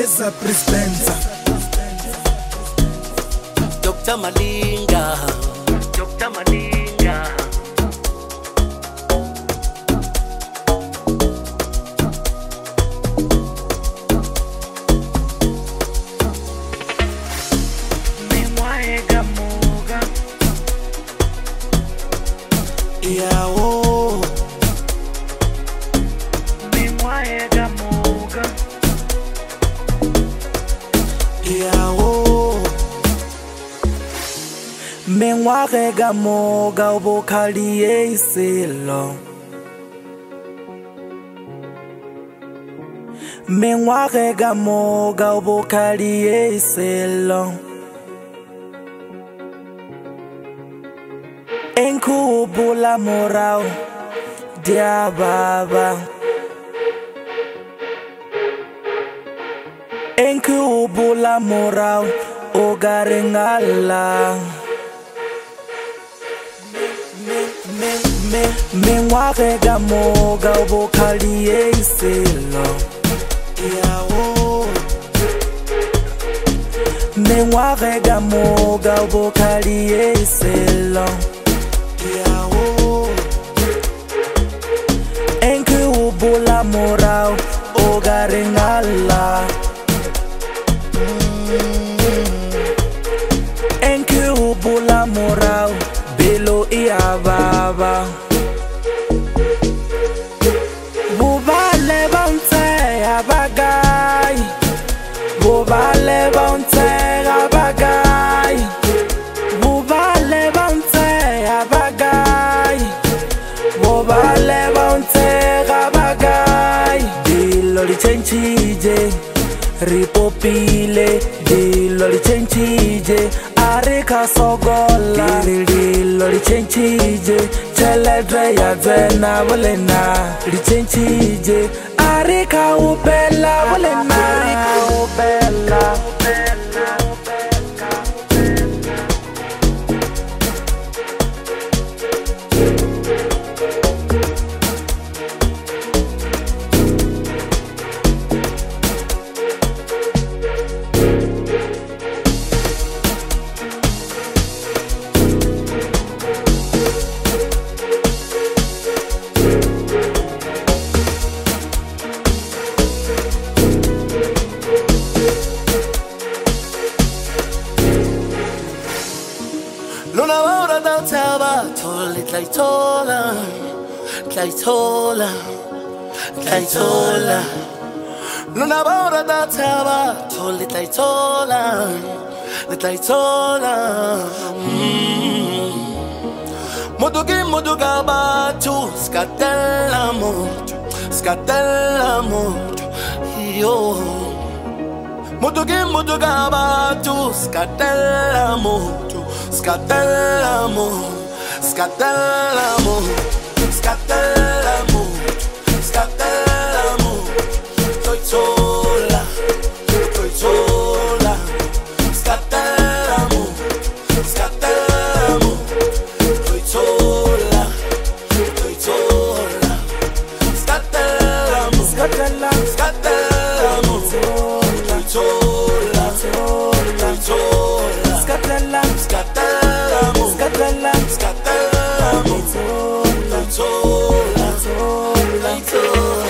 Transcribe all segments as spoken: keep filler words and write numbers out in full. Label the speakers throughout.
Speaker 1: Tessa Prispenza
Speaker 2: Doctor Malinga Doctor Malinga
Speaker 1: Yawo
Speaker 2: Mimwae gamuga
Speaker 1: Yawo Mengware gamoga ubokali eselo Mengware gamoga ubokali eselo Enkubula morao dia baba Enkubula morao ogarengala Mengware gamoga ubokali eselo Yawo Mengware gamoga ubokali eselo Yawo Enke ubula morao ogarengala Enke ubula morao belo iya baba Bubale bounce abagai Bubale bounce abagai Bubale bounce abagai Bubale bounce abagai Dilo li chenchije Ripopile Dilo li chenchije Arika sogola Dilo li chenchije Teledre ya zena volena Li chenchije Arika upela volena Arika upela
Speaker 2: Luna ora da taba tole tlaitola tlaitola tlaitola Luna ora da taba tole tlaitola tlaitola Modugi moduga batu scatella moto scatella moto yo Modugi moduga batu scatella moto Scatellamo, scatellamo, scatellamo, scatellamo Toi sola, toi sola Scatellamo, scatellamo Toi sola, toi sola Scatellamo, scatellamo, scatellamo Toi sola, toi sola Scatellamo, scatellamo Scatellamo, scatellamo Toi sola, toi sola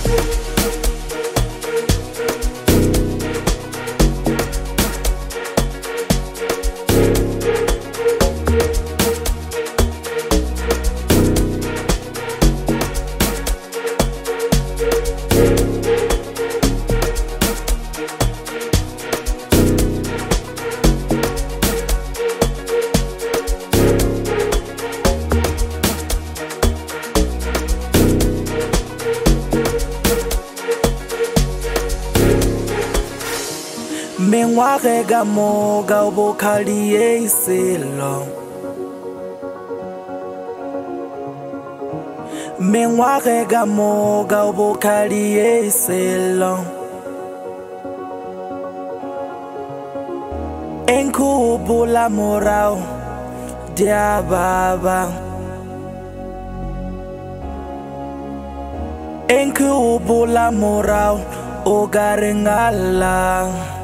Speaker 1: Mengware gamoga ubokali eselo Mengware gamoga ubokali eselo Enkubula morao dia baba Enkubula morao o ka re ngala